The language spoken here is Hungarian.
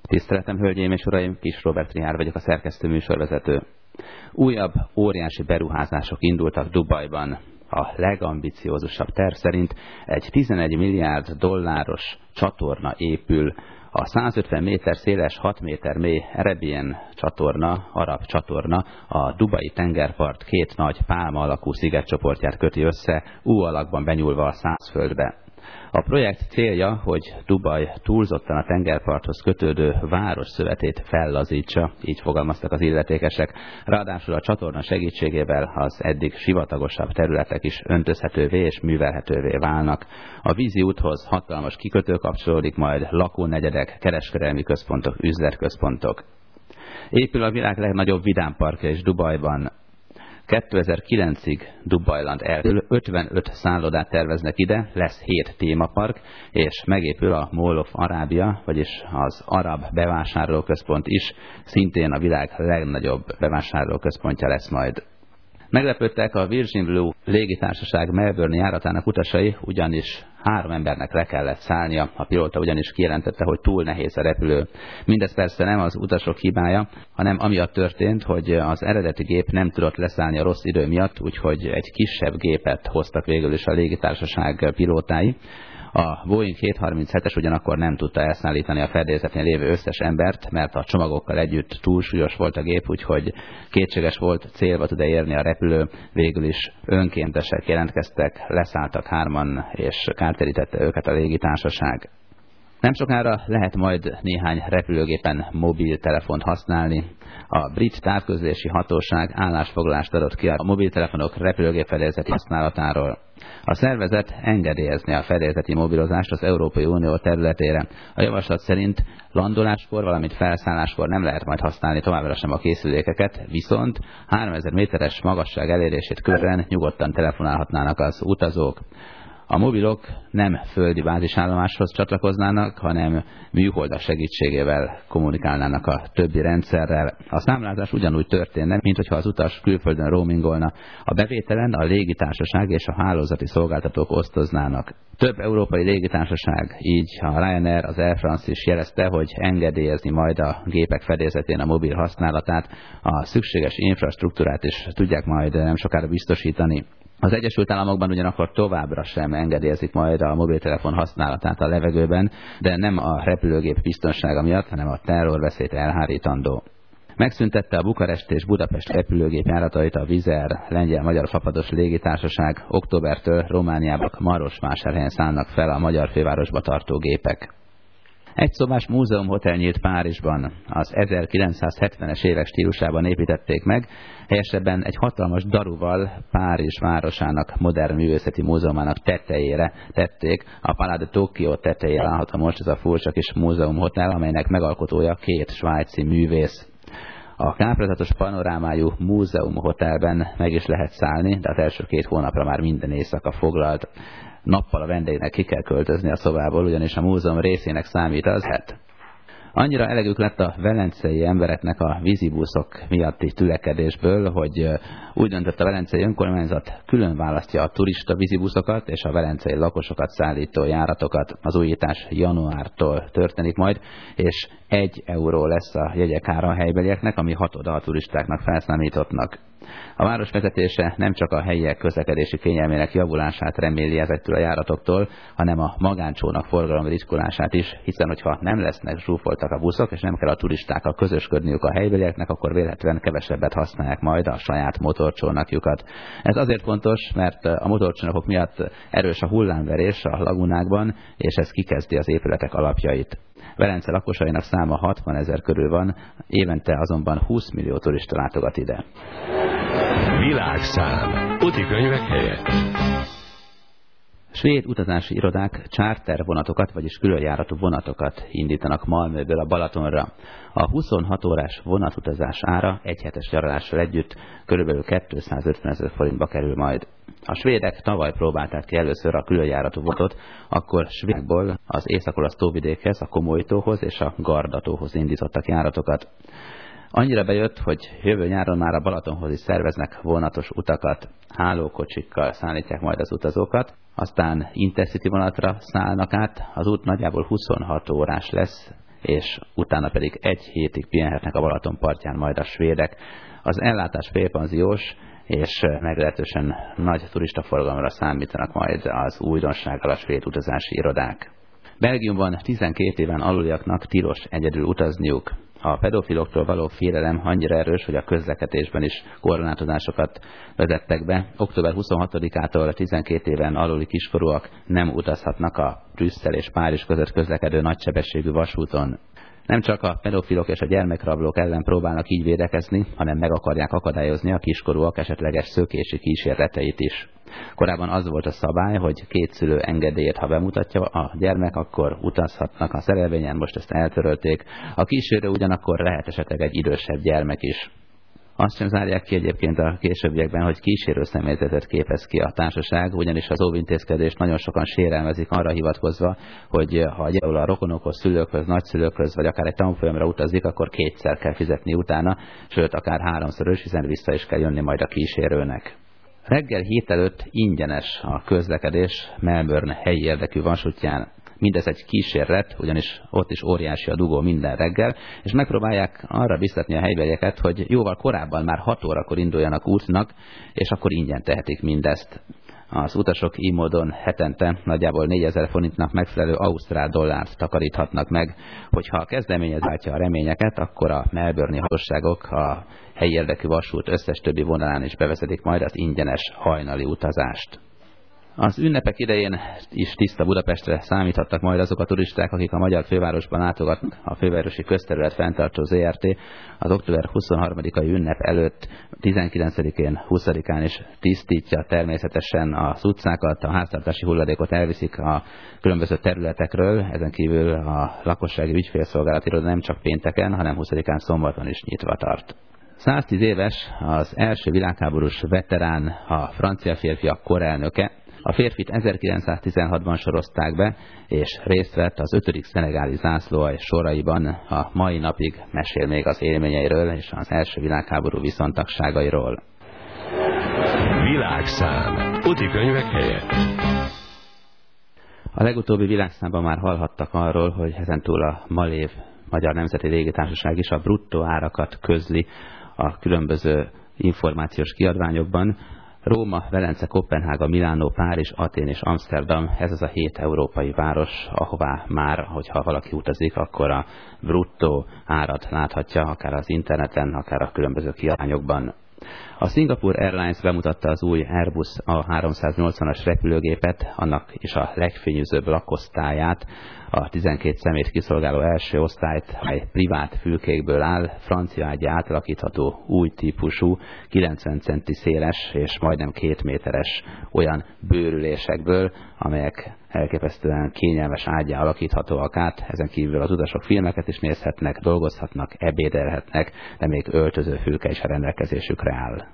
Tiszteletem, hölgyeim és uraim, Kis Róbert Richárd vagyok, a szerkesztő műsorvezető. Újabb óriási beruházások indultak Dubajban. A legambiciózusabb terv szerint egy 11 milliárd dolláros csatorna épül. A 150 méter széles, 6 méter mély Arabian csatorna, arab csatorna a dubai tengerpart két nagy pálma alakú szigetcsoportját köti össze, U alakban benyúlva a Szárazföldbe. A projekt célja, hogy Dubaj túlzottan a tengerparthoz kötődő városszövetét fellazítsa, így fogalmaztak az illetékesek. Ráadásul a csatorna segítségével az eddig sivatagosabb területek is öntözhetővé és művelhetővé válnak. A vízi úthoz hatalmas kikötő kapcsolódik majd, lakónegyedek, kereskedelmi központok, üzletközpontok. Épül a világ legnagyobb vidámparkja is Dubajban. 2009-ig Dubajland elől 55 szállodát terveznek ide, lesz 7 témapark, és megépül a Mall of Arabia, vagyis az arab bevásárlóközpont is, szintén a világ legnagyobb bevásárlóközpontja lesz majd. Meglepődtek a Virgin Blue légitársaság Melbourne járatának utasai, ugyanis 3 embernek le kellett szállnia. A pilóta ugyanis kijelentette, hogy túl nehéz a repülő. Mindez persze nem az utasok hibája, hanem amiatt történt, hogy az eredeti gép nem tudott leszállni a rossz idő miatt, úgyhogy egy kisebb gépet hoztak végül is a légitársaság pilótái. A Boeing 737-es ugyanakkor nem tudta elszállítani a fedélzetén lévő összes embert, mert a csomagokkal együtt túlsúlyos volt a gép, úgyhogy kétséges volt, célba tud-e érni a repülő. Végül is önkéntesek jelentkeztek, leszálltak 3-an, és kártérítette őket a légitársaság. Nem sokára lehet majd néhány repülőgépen mobiltelefont használni. A brit távközlési hatóság állásfoglalást adott ki a mobiltelefonok repülőgép fedélzeti használatáról. A szervezet engedélyezni a fedélzeti mobilozást az Európai Unió területére. A javaslat szerint landoláskor, valamint felszálláskor nem lehet majd használni továbbra sem a készülékeket, viszont 3000 méteres magasság elérését követően nyugodtan telefonálhatnának az utazók. A mobilok nem földi bázisállomáshoz csatlakoznának, hanem műholdak segítségével kommunikálnának a többi rendszerrel. A számlázás ugyanúgy történne, mint hogyha az utas külföldön roamingolna. A bevételen a légitársaság és a hálózati szolgáltatók osztoznának. Több európai légitársaság, így a Ryanair, az Air France is jelezte, hogy engedélyezni majd a gépek fedélzetén a mobil használatát. A szükséges infrastruktúrát is tudják majd nem sokára biztosítani. Az Egyesült Államokban ugyanakkor továbbra sem engedélyezik majd a mobiltelefon használatát a levegőben, de nem a repülőgép biztonsága miatt, hanem a terrorveszélyt elhárítandó. Megszüntette a Bukarest és Budapest repülőgép járatait a Wizz Air, lengyel-magyar fapados légitársaság. Októbertől Romániában Marosvásárhelyen szállnak fel a magyar fővárosba tartó gépek. Egyszobás múzeumhotel nyílt Párizsban. Az 1970-es évek stílusában építették meg, helyesebben egy hatalmas daruval Párizs városának modern művészeti múzeumának tetejére tették. A Palais de Tokyo tetejére állható most ez a furcsa kis múzeumhotel, amelynek megalkotója 2 svájci művész. A káprázatos panorámájú múzeumhotelben meg is lehet szállni, de az első 2 hónapra már minden éjszaka foglalt. Nappal a vendégnek ki kell költözni a szobából, ugyanis a múzeum részének számít az Annyira elegük lett a velencei embereknek a vízibuszok miatti tülekedésből, hogy úgy döntött a velencei önkormányzat, külön választja a turista vízibuszokat és a velencei lakosokat szállító járatokat. Az újítás januártól történik majd, és 1 euró lesz a jegyek ára a helybelieknek, ami 6 a turistáknak felszámítottnak. A város vezetése nem csak a helyiek közlekedési kényelmének javulását reméli ezektől a járatoktól, hanem a magáncsónak forgalom ritkulását is, hiszen hogyha nem lesznek zsúfoltak a buszok, és nem kell a turistákkal közösködniük a helybelieknek, akkor vélhetően kevesebbet használják majd a saját motorcsónakjukat. Ez azért fontos, mert a motorcsónakok miatt erős a hullámverés a lagunákban, és ez kikezdi az épületek alapjait. Velence lakosainak száma 60 000 körül van, évente azonban 20 millió turista látogat ide. Világszám. Utikönyvek helyett. Svéd utazási irodák charter vonatokat, vagyis különjáratú vonatokat indítanak Malmöből a Balatonra. A 26 órás vonatutazás ára egy hetes nyaralással együtt kb. 250 000 forintba kerül majd. A svédek tavaly próbálták ki először a különjáratú vonatot, akkor Svédból az észak-olasz tóvidékhez, a Komolytóhoz és a Gardatóhoz indítottak járatokat. Annyira bejött, hogy jövő nyáron már a Balatonhoz is szerveznek vonatos utakat, hálókocsikkal szállítják majd az utazókat, aztán Intercity vonatra szállnak át, az út nagyjából 26 órás lesz, és utána pedig egy hétig pihenhetnek a Balaton partján majd a svédek. Az ellátás félpanziós, és meglehetősen nagy turistaforgalomra számítanak majd az újdonsággal a svéd utazási irodák. Belgiumban 12 éven aluliaknak tilos egyedül utazniuk. A pedofiloktól való félelem annyira erős, hogy a közlekedésben is korlátozásokat vezettek be. Október 26-ától 12 éven aluli kiskorúak nem utazhatnak a Brüsszel és Párizs között közlekedő nagysebességű vasúton. Nem csak a pedofilok és a gyermekrablók ellen próbálnak így védekezni, hanem meg akarják akadályozni a kiskorúak esetleges szökési kísérleteit is. Korábban az volt a szabály, hogy két szülő engedélyét, ha bemutatja a gyermek, akkor utazhatnak a szerelvényen, most ezt eltörölték. A kísérő ugyanakkor lehet esetleg egy idősebb gyermek is. Azt sem zárják ki egyébként a későbbiekben, hogy kísérő személyzetet képez ki a társaság, ugyanis az óvintézkedést nagyon sokan sérelmezik arra hivatkozva, hogy ha a rokonokhoz, szülőkhöz, nagyszülőkhöz, vagy akár egy tanfolyamra utazik, akkor kétszer kell fizetni utána, sőt akár háromszor is, hiszen vissza is kell jönni majd a kísérőnek. Reggel 7 előtt ingyenes a közlekedés Melbourne helyi érdekű vasútján. Mindez egy kísérlet, ugyanis ott is óriási a dugó minden reggel, és megpróbálják arra biztatni a helybelieket, hogy jóval korábban, már 6 órakor induljanak útnak, és akkor ingyen tehetik mindezt. Az utasok így módon hetente nagyjából 4000 forintnak megfelelő ausztrál dollárt takaríthatnak meg. Hogyha a kezdeményezés váltja a reményeket, akkor a melbourne-i hatóságok a helyi érdekű vasút összes többi vonalán is bevezetik majd az ingyenes hajnali utazást. Az ünnepek idején is tiszta Budapestre számíthattak majd azok a turisták, akik a magyar fővárosban látogatnak. A fővárosi közterület fenntartó ZRT az október 23-ai ünnep előtt 19-én, 20-án is tisztítja természetesen az utcákat, a háztartási hulladékot elviszik a különböző területekről, ezen kívül a lakossági ügyfélszolgálati iroda nem csak pénteken, hanem 20-án szombaton is nyitva tart. 110 éves az első világháborús veterán, a francia férfiak korelnöke. A férfit 1916-ban sorozták be, és részt vett az 5. szenegáli zászlóalj soraiban. A mai napig mesél még az élményeiről és az első világháború viszontagságairól. Világszám. Útikönyvek helyett. A legutóbbi világszámban már hallhattak arról, hogy ezentúl a MALÉV, Magyar Nemzeti Légitársaság is a bruttó árakat közli a különböző információs kiadványokban. Róma, Velence, Koppenhága, Milánó, Párizs, Atén és Amszterdam, ez az a 7 európai város, ahová már, hogyha valaki utazik, akkor a bruttó árat láthatja, akár az interneten, akár a különböző kiadványokban. A Singapore Airlines bemutatta az új Airbus A380-as repülőgépet, annak is a legfényűzőbb lakosztályát, a 12 személyt kiszolgáló első osztályt, amely privát fülkékből áll, francia ágyá átalakítható új típusú, 90 centi széles és majdnem 2 méteres olyan bőrülésekből, amelyek elképesztően kényelmes ágyá alakíthatóak át, ezen kívül az utasok filmeket is nézhetnek, dolgozhatnak, ebédelhetnek, de még öltözőfülke is a rendelkezésükre áll.